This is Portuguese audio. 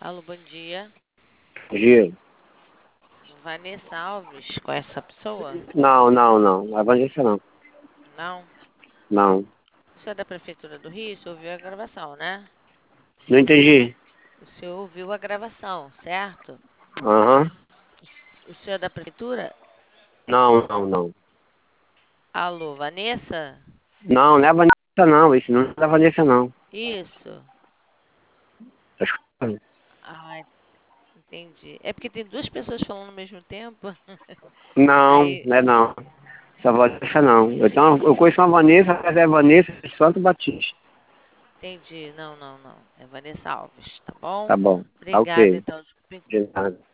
Alô, bom dia. Giro. Vanessa Alves, com essa pessoa? Não, não, não. A Vanessa não. Não. Não. O senhor é da Prefeitura do Rio? O senhor ouviu a gravação, né? Não entendi. O senhor ouviu a gravação, certo? Aham. O senhor é da Prefeitura? Não, não, não. Alô, Vanessa? Não, não é a Vanessa não. Esse não é a Vanessa não. Isso. Tá escutando? Ah, entendi. É porque tem duas pessoas falando ao mesmo tempo. Não, Aí, não é não. Essa Vanessa não. Eu conheço uma Vanessa, mas é Vanessa de Santo Batista. entendi. Não, não, não. É Vanessa Alves, tá bom? Tá bom. Tá Obrigada, ok. então. De nada.